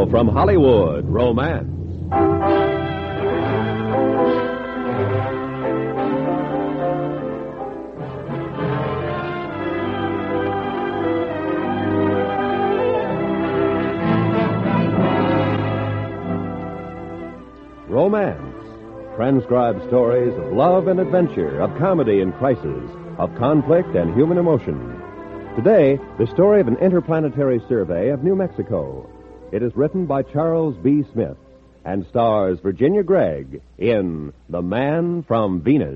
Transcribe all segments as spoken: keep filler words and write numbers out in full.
Now, from Hollywood, Romance. Romance. Transcribed stories of love and adventure, of comedy and crisis, of conflict and human emotion. Today, the story of an interplanetary survey of New Mexico. It is written by Charles B. Smith and stars Virginia Gregg in The Man from Venus.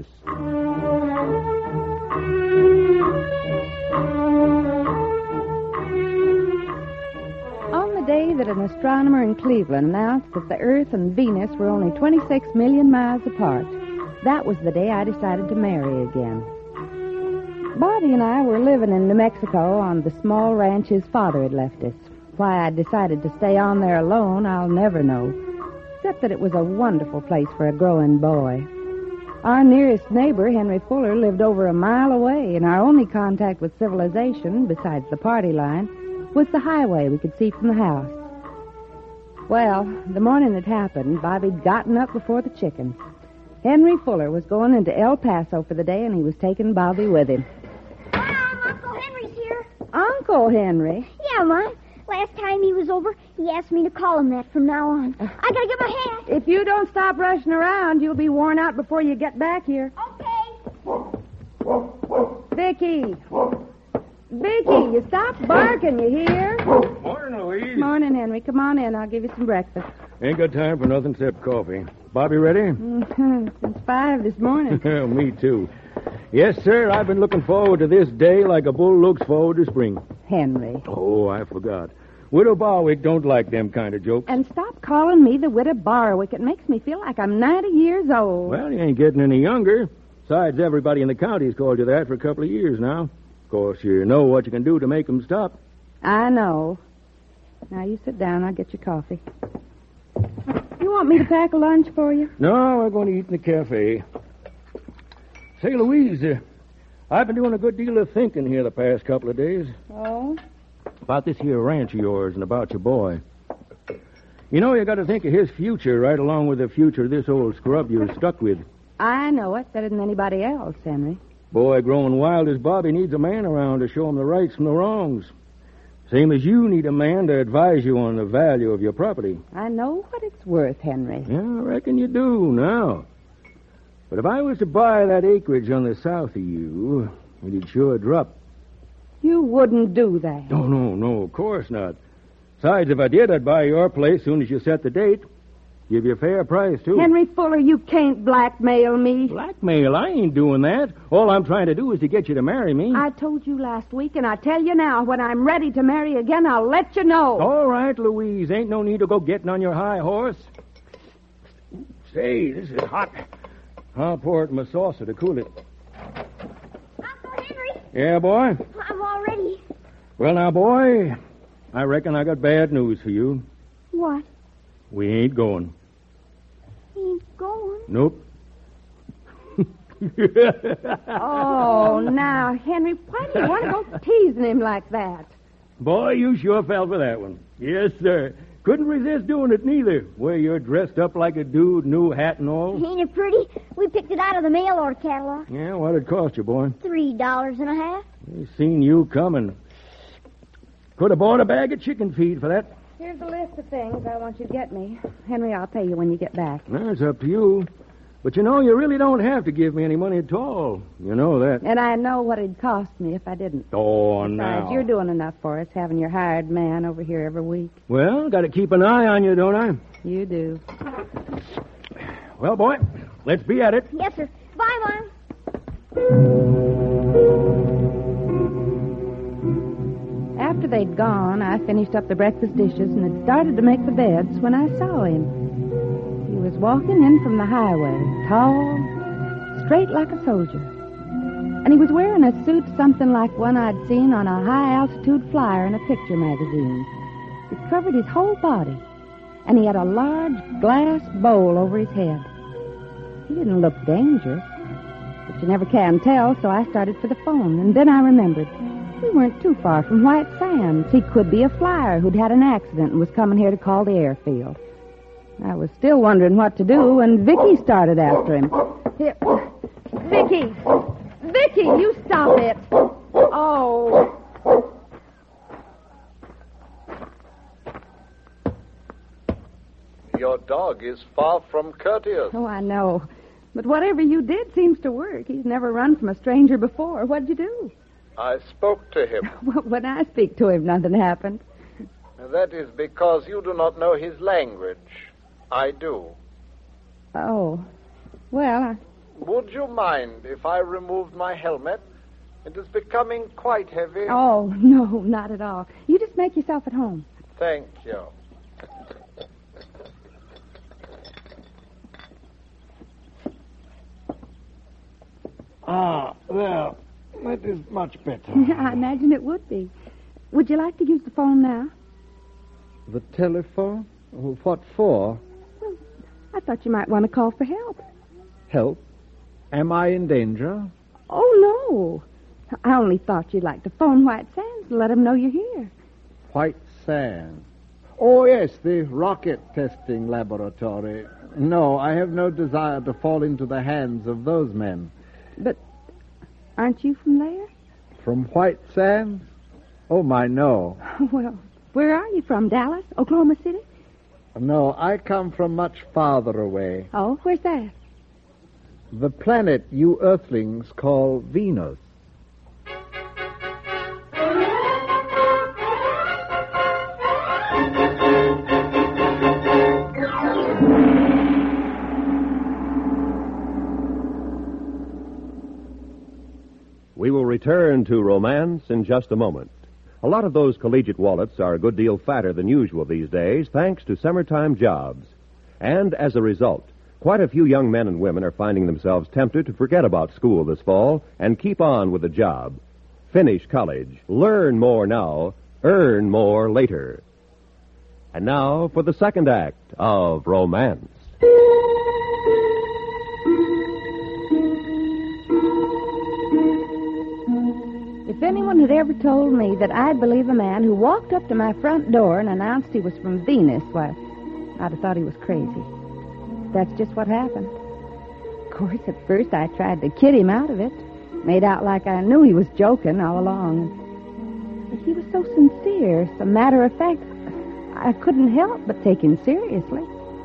On the day that an astronomer in Cleveland announced that the Earth and Venus were only twenty-six million miles apart, that was the day I decided to marry again. Bobby and I were living in New Mexico on the small ranch his father had left us. Why I decided to stay on there alone, I'll never know, except that it was a wonderful place for a growing boy. Our nearest neighbor, Henry Fuller, lived over a mile away, and our only contact with civilization, besides the party line, was the highway we could see from the house. Well, the morning it happened, Bobby'd gotten up before the chickens. Henry Fuller was going into El Paso for the day, and he was taking Bobby with him. Uncle Henry's here. Uncle Henry? Yeah, Ma. Last time he was over, he asked me to call him that from now on. I gotta get my hat. If you don't stop rushing around, you'll be worn out before you get back here. Okay. Vicky. Vicky, you stop barking, you hear? Morning, Louise. Morning, Henry. Come on in. I'll give you some breakfast. Ain't got time for nothing except coffee. Bobby ready? Mm-hmm. It's five this morning. Me too. Yes, sir, I've been looking forward to this day like a bull looks forward to spring. Henry. Oh, I forgot. Widow Barwick don't like them kind of jokes. And stop calling me the Widow Barwick. It makes me feel like I'm ninety years old. Well, you ain't getting any younger. Besides, everybody in the county's called you that for a couple of years now. Of course, you know what you can do to make them stop. I know. Now, you sit down. I'll get your coffee. You want me to pack a lunch for you? No, we're going to eat in the cafe. Say, Louise, uh, I've been doing a good deal of thinking here the past couple of days. Oh? About this here ranch of yours and about your boy. You know, you got to think of his future right along with the future of this old scrub you're stuck with. I know it better than anybody else, Henry. Boy, growing wild as Bobby needs a man around to show him the rights from the wrongs. Same as you need a man to advise you on the value of your property. I know what it's worth, Henry. Yeah, I reckon you do now. But if I was to buy that acreage on the south of you, it'd sure drop. You wouldn't do that. No, no, no, of course not. Besides, if I did, I'd buy your place soon as you set the date. Give you a fair price, too. Henry Fuller, you can't blackmail me. Blackmail? I ain't doing that. All I'm trying to do is to get you to marry me. I told you last week, and I tell you now, when I'm ready to marry again, I'll let you know. All right, Louise. Ain't no need to go getting on your high horse. Say, this is hot. I'll pour it in my saucer to cool it. Uncle Henry. Yeah, boy? I'm all ready. Well, now, boy, I reckon I got bad news for you. What? We ain't going. He ain't going. Nope. Oh, now, Henry, why do you want to go teasing him like that? Boy, you sure fell for that one. Yes, sir. Couldn't resist doing it, neither. Where you're dressed up like a dude, new hat and all. Ain't it pretty? We picked it out of the mail order catalog. Yeah, what'd it cost you, boy? Three dollars and a half. We seen you coming. Could have bought a bag of chicken feed for that. Here's a list of things I want you to get me. Henry, I'll pay you when you get back. That's up to you. But you know, you really don't have to give me any money at all. You know that. And I know what it'd cost me if I didn't. Oh, Besides, now. you're doing enough for us, having your hired man over here every week. Well, got to keep an eye on you, don't I? You do. Well, boy, let's be at it. Yes, sir. Bye, Mom. After they'd gone, I finished up the breakfast dishes and had started to make the beds when I saw him. He was walking in from the highway, tall, straight like a soldier. And he was wearing a suit something like one I'd seen on a high-altitude flyer in a picture magazine. It covered his whole body, and he had a large glass bowl over his head. He didn't look dangerous, but you never can tell, so I started for the phone, and then I remembered. We weren't too far from White Sands. He could be a flyer who'd had an accident and was coming here to call the airfield. I was still wondering what to do when Vicky started after him. Here. Vicky! Vicky, you stop it! Oh. Your dog is far from courteous. Oh, I know. But whatever you did seems to work. He's never run from a stranger before. What'd you do? I spoke to him. Well, when I speak to him, nothing happened. That is because you do not know his language. I do. Oh. Well, I... Would you mind if I removed my helmet? It is becoming quite heavy. Oh, no, not at all. You just make yourself at home. Thank you. Ah, there. That is much better. I imagine it would be. Would you like to use the phone now? The telephone? What for? Well, I thought you might want to call for help. Help? Am I in danger? Oh, no. I only thought you'd like to phone White Sands to let them know you're here. White Sands? Oh, yes, the rocket testing laboratory. No, I have no desire to fall into the hands of those men. But aren't you from there? From White Sands? Oh, my, no. Well, where are you from? Dallas? Oklahoma City? No, I come from much farther away. Oh, where's that? The planet you Earthlings call Venus. We will return to romance in just a moment. A lot of those collegiate wallets are a good deal fatter than usual these days, thanks to summertime jobs. And as a result, quite a few young men and women are finding themselves tempted to forget about school this fall and keep on with a job. Finish college, learn more now, earn more later. And now for the second act of Romance. If anyone had ever told me that I'd believe a man who walked up to my front door and announced he was from Venus, why, I'd have thought he was crazy. That's just what happened. Of course, at first I tried to kid him out of it, made out like I knew he was joking all along. But he was so sincere, so matter of fact, I couldn't help but take him seriously.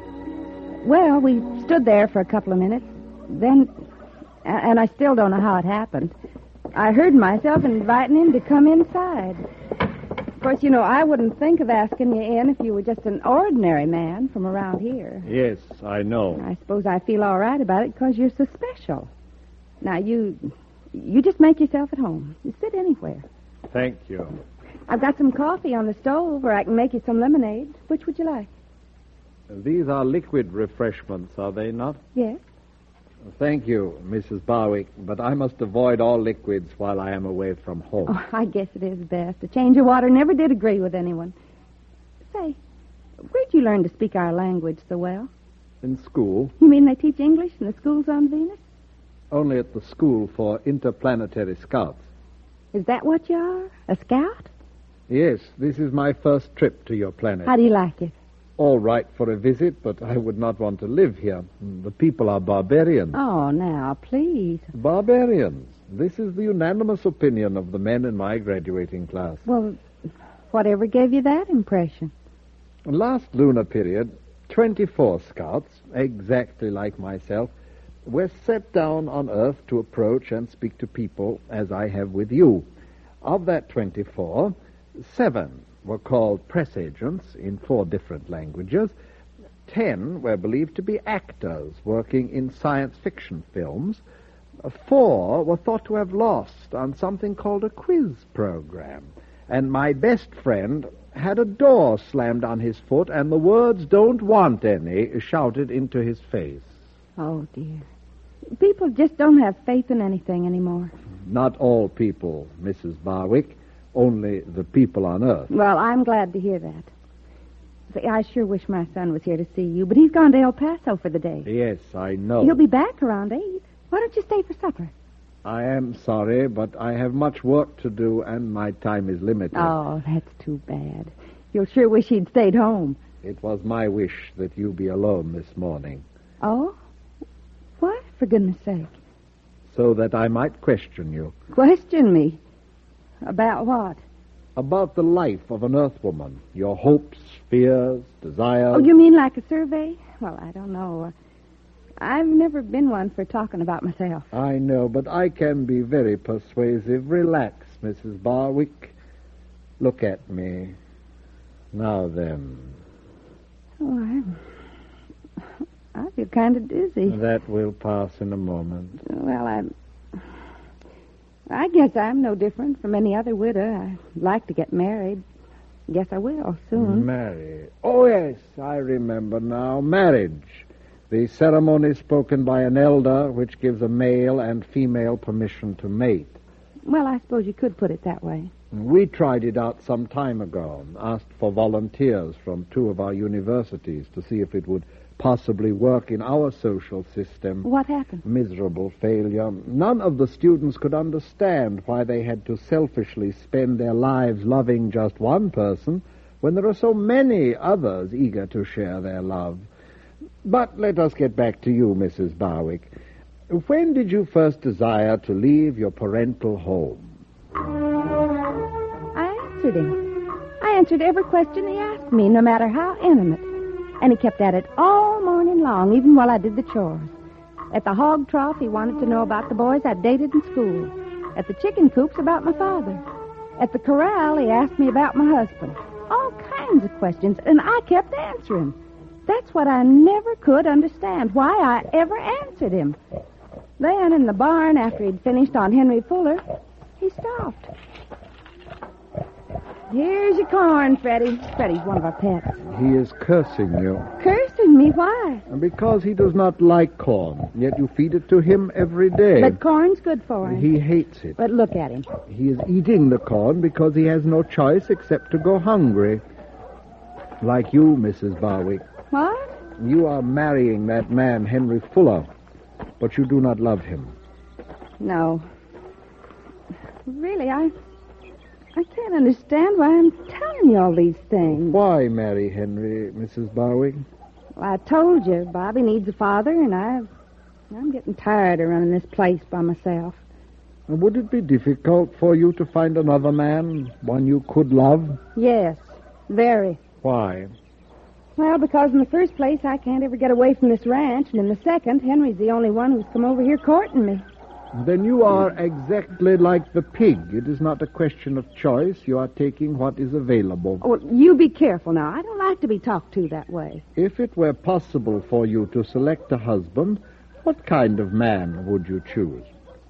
Well, we stood there for a couple of minutes. Then, and I still don't know how it happened, I heard myself inviting him to come inside. Of course, you know, I wouldn't think of asking you in if you were just an ordinary man from around here. Yes, I know. I suppose I feel all right about it because you're so special. Now, you you just make yourself at home. You sit anywhere. Thank you. I've got some coffee on the stove, or I can make you some lemonade. Which would you like? These are liquid refreshments, are they not? Yes. Thank you, Missus Barwick, but I must avoid all liquids while I am away from home. Oh, I guess it is best. A change of water never did agree with anyone. Say, where'd you learn to speak our language so well? In school? You mean they teach English in the schools on Venus? Only at the School for Interplanetary Scouts. Is that what you are? A scout? Yes, this is my first trip to your planet. How do you like it? All right for a visit, but I would not want to live here. The people are barbarians. Oh, now, please. Barbarians. This is the unanimous opinion of the men in my graduating class. Well, whatever gave you that impression? Last lunar period, twenty-four scouts, exactly like myself, were set down on Earth to approach and speak to people as I have with you. Of that twenty-four, seven were called press agents in four different languages. Ten were believed to be actors working in science fiction films. Four were thought to have lost on something called a quiz program. And my best friend had a door slammed on his foot and the words, "Don't want any," shouted into his face. Oh, dear. People just don't have faith in anything anymore. Not all people, Missus Barwick. Only the people on Earth. Well, I'm glad to hear that. See, I sure wish my son was here to see you, but he's gone to El Paso for the day. Yes, I know. He'll be back around eight. Why don't you stay for supper? I am sorry, but I have much work to do, and my time is limited. Oh, that's too bad. You'll sure wish he'd stayed home. It was my wish that you be alone this morning, Oh? What, for goodness sake? so that I might question you Question me. About what? about the life of an Earthwoman, your hopes, fears, desires. Oh, you mean like a survey? Well, I don't know. I've never been one for talking about myself. I know, but I can be very persuasive. Relax, Missus Barwick. Look at me. Now then. Oh, I'm... I feel kind of dizzy. That will pass in a moment. Well, I... I guess I'm no different from any other widow. I'd like to get married. Guess I will soon. Marry. Oh, yes, I remember now. Marriage. The ceremony spoken by an elder which gives a male and female permission to mate. Well, I suppose you could put it that way. We tried it out some time ago, asked for volunteers from two of our universities to see if it would possibly work in our social system. What happened? Miserable failure. None of the students could understand why they had to selfishly spend their lives loving just one person when there are so many others eager to share their love. But let us get back to you, Missus Barwick. When did you first desire to leave your parental home? I answered him. I answered every question he asked me, no matter how intimate. And he kept at it all morning long, even while I did the chores. At the hog trough, he wanted to know about the boys I dated in school. At the chicken coops, about my father. At the corral, he asked me about my husband. All kinds of questions, and I kept answering. That's what I never could understand, why I ever answered him. Then, in the barn, after he'd finished on Henry Fuller, he stopped. Here's your corn, Freddie. Freddie's one of our pets. He is cursing you. Cursing me? Why? Because he does not like corn, yet you feed it to him every day. But corn's good for him. He hates it. But look at him. He is eating the corn because he has no choice except to go hungry. Like you, Missus Barwick. What? You are marrying that man, Henry Fuller, but you do not love him. No. Really, I... I can't understand why I'm telling you all these things. Why marry Henry, Missus Barwick? Well, I told you, Bobby needs a father, and I, I'm getting tired of running this place by myself. Would it be difficult for you to find another man, one you could love? Yes, very. Why? Well, because in the first place, I can't ever get away from this ranch, and in the second, Henry's the only one who's come over here courting me. Then you are exactly like the pig. It is not a question of choice. You are taking what is available. Oh, well, you be careful now. I don't like to be talked to that way. If it were possible for you to select a husband, what kind of man would you choose?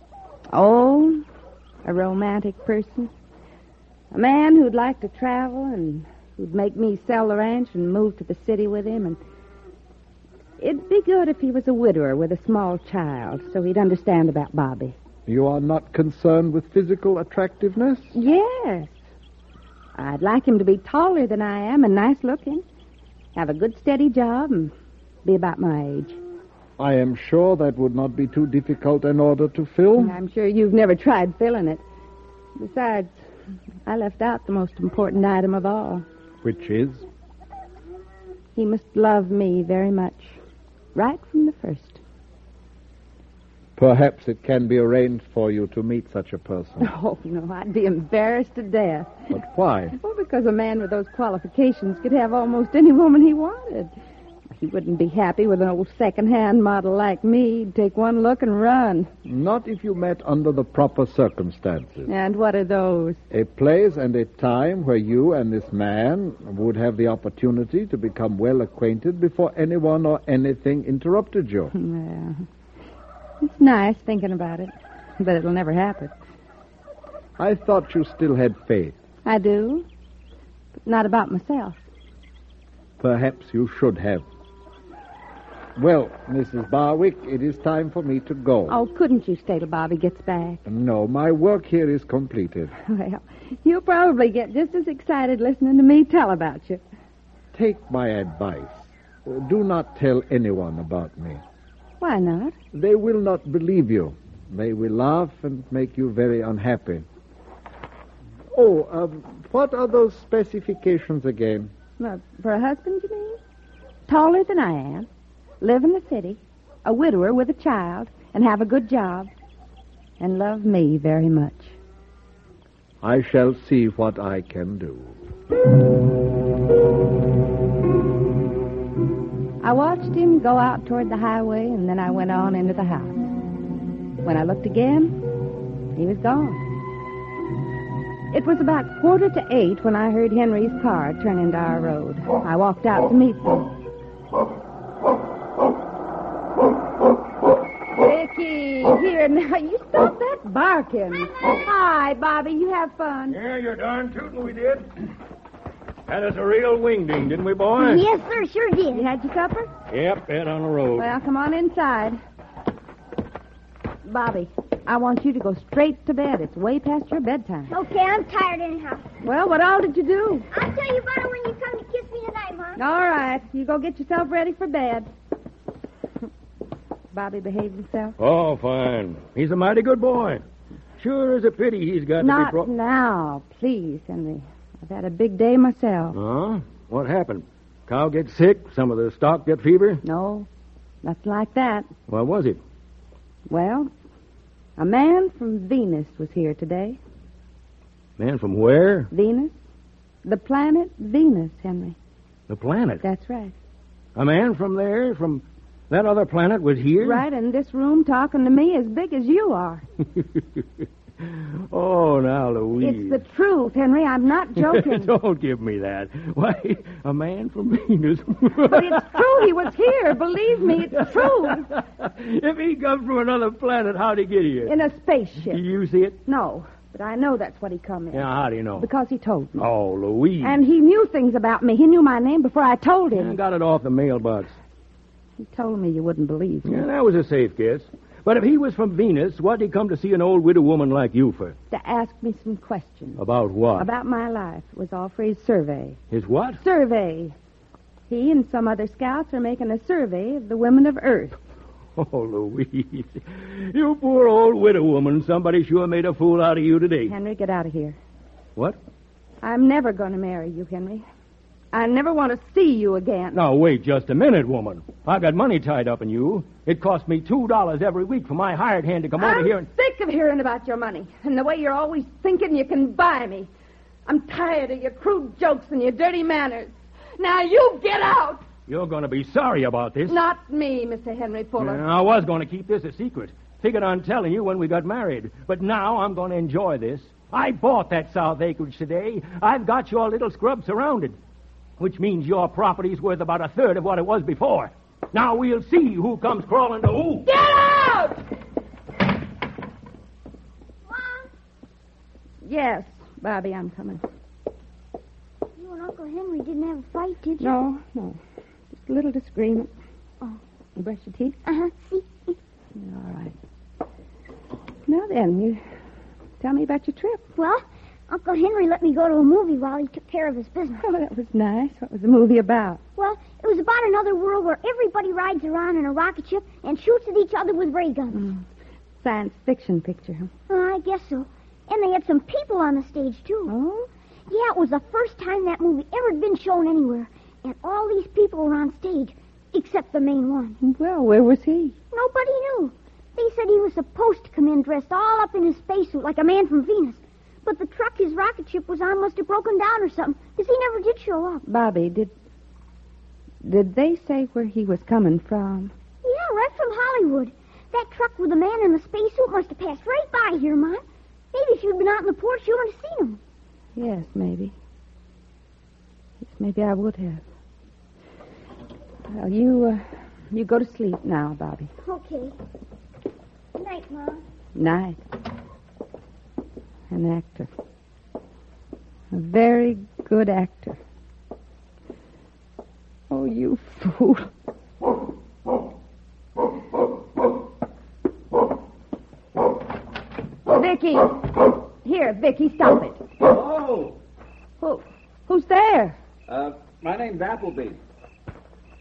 Oh, a romantic person. A man who'd like to travel and who'd make me sell the ranch and move to the city with him. And it'd be good if he was a widower with a small child, so he'd understand about Bobby. You are not concerned with physical attractiveness? Yes. I'd like him to be taller than I am and nice-looking, have a good, steady job, and be about my age. I am sure that would not be too difficult an order to fill. And I'm sure you've never tried filling it. Besides, I left out the most important item of all. Which is? He must love me very much. Right from the first. Perhaps it can be arranged for you to meet such a person. Oh, no, I'd be embarrassed to death. But why? Well, because a man with those qualifications could have almost any woman he wanted. He wouldn't be happy with an old second-hand model like me. He'd take one look and run. Not if you met under the proper circumstances. And what are those? A place and a time where you and this man would have the opportunity to become well acquainted before anyone or anything interrupted you. Well, it's nice thinking about it, but it'll never happen. I thought you still had faith. I do, but not about myself. Perhaps you should have. Well, Missus Barwick, it is time for me to go. Oh, couldn't you stay till Bobby gets back? No, my work here is completed. Well, you'll probably get just as excited listening to me tell about you. Take my advice. Do not tell anyone about me. Why not? They will not believe you. May we laugh and make you very unhappy. Oh, um, what are those specifications again? Well, for a husband, you mean? Taller than I am, live in the city, a widower with a child, and have a good job, and love me very much. I shall see what I can do. I watched him go out toward the highway, and then I went on into the house. When I looked again, he was gone. It was about quarter to eight when I heard Henry's car turn into our road. I walked out to meet him. Vicky, here now. You stop that barking. Hi, Bobby. You have fun. Yeah, you're darn tootin' we did. Had us a real wingding, didn't we, boy? Yes, sir, sure did. You had your supper? Yep, head on the road. Well, come on inside. Bobby, I want you to go straight to bed. It's way past your bedtime. Okay, I'm tired anyhow. Well, what all did you do? I'll tell you about it when you come to kiss me tonight, Mom. All right. You go get yourself ready for bed. Bobby behaved himself? Oh, fine. He's a mighty good boy. Sure is a pity he's got Not to be... Pro- now, please, Henry. I've had a big day myself. Huh? What happened? Cow get sick? Some of the stock get fever? No, nothing like that. What was it? Well, a man from Venus was here today. Man from where? Venus? The planet Venus, Henry. The planet? That's right. A man from there, from that other planet, was here? Right in this room talking to me as big as you are. Oh, now, Louise. It's the truth, Henry. I'm not joking. Don't give me that. Why, a man from Venus. But it's true. He was here. Believe me, it's true. If he comes from another planet, how'd he get here? In a spaceship. You see it? No, but I know that's what he come in. Yeah, how do you know? Because he told me. Oh, Louise. And he knew things about me. He knew my name before I told him. I got it off the mailbox. He told me you wouldn't believe me. Yeah, that was a safe guess. But if he was from Venus, what'd he come to see an old widow woman like you for? To ask me some questions. About what? About my life. It was all for his survey. His what? Survey. He and some other scouts are making a survey of the women of Earth. Oh, Louise. You poor old widow woman. Somebody sure made a fool out of you today. Henry, get out of here. What? I'm never going to marry you, Henry. I never want to see you again. Now, wait just a minute, woman. I got money tied up in you. It costs me two dollars every week for my hired hand to come I'm over here and... sick of hearing about your money and the way you're always thinking you can buy me. I'm tired of your crude jokes and your dirty manners. Now, you get out! You're going to be sorry about this. Not me, Mister Henry Fuller. Yeah, I was going to keep this a secret. Figured on telling you when we got married. But now I'm going to enjoy this. I bought that south acreage today. I've got your little scrub surrounded. Which means your property's worth about a third of what it was before. Now we'll see who comes crawling to who. Get out! Mom? Yes, Bobby, I'm coming. You and Uncle Henry didn't have a fight, did you? No, no. Just a little disagreement. Oh. You brush your teeth? Uh-huh. See? All right. Now then, you tell me about your trip. Well, Uncle Henry let me go to a movie while he took care of his business. Oh, that was nice. What was the movie about? Well, it was about another world where everybody rides around in a rocket ship and shoots at each other with ray guns. Mm. Science fiction picture, huh? Oh, I guess so. And they had some people on the stage, too. Oh? Yeah, it was the first time that movie ever had been shown anywhere. And all these people were on stage, except the main one. Well, where was he? Nobody knew. They said he was supposed to come in dressed all up in his spacesuit like a man from Venus. But the truck his rocket ship was on must have broken down or something, because he never did show up. Bobby, did did they say where he was coming from? Yeah, right from Hollywood. That truck with the man in the spacesuit must have passed right by here, Mom. Maybe if you'd been out in the porch, you would have seen him. Yes, maybe. Yes, maybe I would have. Well, you, uh, you go to sleep now, Bobby. Okay. Good night, Mom. Night. An actor. A very good actor. Oh, you fool. Vicky! Here, Vicky, stop it. Oh, Who, who's there? uh, my name's Appleby.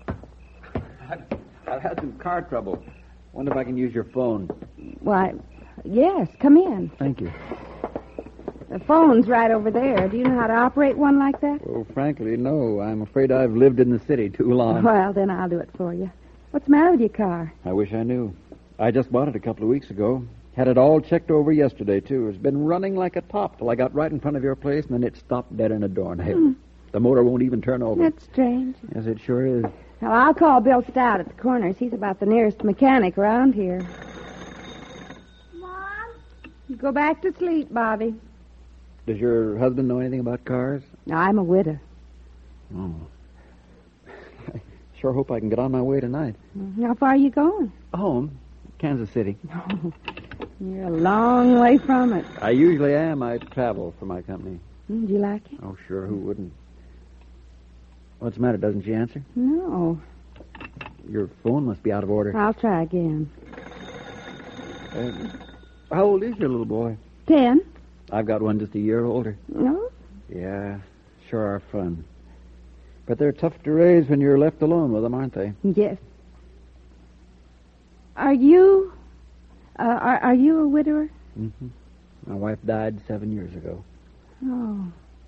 I've, I've had some car trouble. Wonder if I can use your phone. Why, Yes, come in. Thank you. The phone's right over there. Do you know how to operate one like that? Well, frankly, no. I'm afraid I've lived in the city too long. Well, then I'll do it for you. What's the matter with your car? I wish I knew. I just bought it a couple of weeks ago. Had it all checked over yesterday, too. It's been running like a top till I got right in front of your place, and then it stopped dead in a doornail. Mm. The motor won't even turn over. That's strange. Yes, it sure is. Now, I'll call Bill Stout at the corners. He's about the nearest mechanic around here. Mom? You go back to sleep, Bobby. Does your husband know anything about cars? No, I'm a widow. Oh. I sure hope I can get on my way tonight. How far are you going? Home. Kansas City. Oh, you're a long way from it. I usually am. I travel for my company. Mm, do you like it? Oh, sure. Who wouldn't? What's the matter? Doesn't she answer? No. Your phone must be out of order. I'll try again. Uh, how old is your little boy? Ten. I've got one just a year older. No? Yeah, sure are fun. But they're tough to raise when you're left alone with them, aren't they? Yes. Are you... Uh, are, are you a widower? Mm-hmm. My wife died seven years ago. Oh.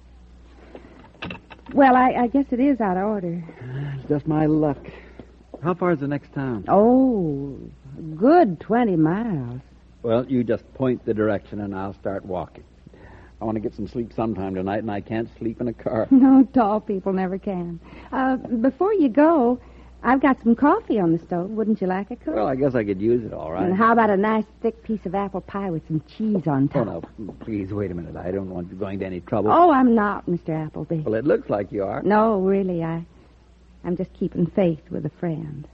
Well, I, I guess it is out of order. It's just my luck. How far is the next town? Oh, good twenty miles. Well, you just point the direction and I'll start walking. I want to get some sleep sometime tonight, and I can't sleep in a car. No, tall people never can. Uh, before you go, I've got some coffee on the stove. Wouldn't you like a cup? Well, I guess I could use it, all right. And how about a nice thick piece of apple pie with some cheese on top? Oh, no, please, wait a minute. I don't want you going to any trouble. Oh, I'm not, Mister Appleby. Well, it looks like you are. No, really, I, I'm just keeping faith with a friend.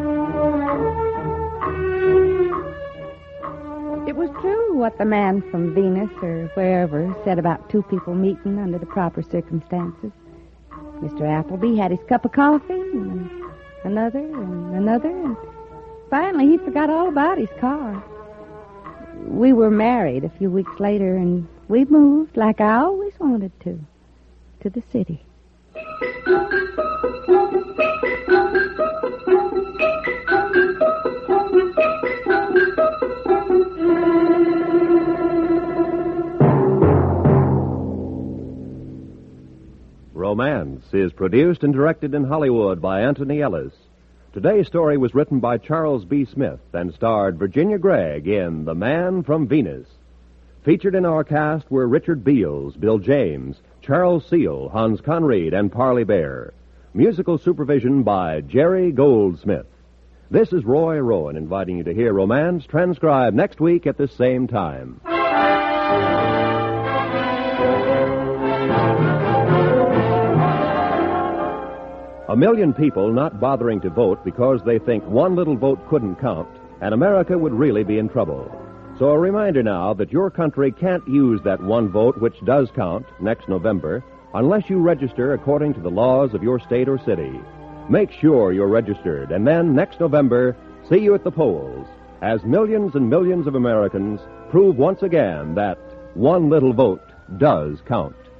It was true what the man from Venus or wherever said about two people meeting under the proper circumstances. Mister Appleby had his cup of coffee, and another, and another, and finally he forgot all about his car. We were married a few weeks later, and we moved, like I always wanted to, to the city. Romance is produced and directed in Hollywood by Anthony Ellis. Today's story was written by Charles B. Smith and starred Virginia Gregg in The Man from Venus. Featured in our cast were Richard Beals, Bill James, Charles Seal, Hans Conried, and Parley Bear. Musical supervision by Jerry Goldsmith. This is Roy Rowan inviting you to hear Romance transcribed next week at this same time. A million people not bothering to vote because they think one little vote couldn't count, and America would really be in trouble. So a reminder now that your country can't use that one vote which does count next November unless you register according to the laws of your state or city. Make sure you're registered, and then next November, see you at the polls as millions and millions of Americans prove once again that one little vote does count.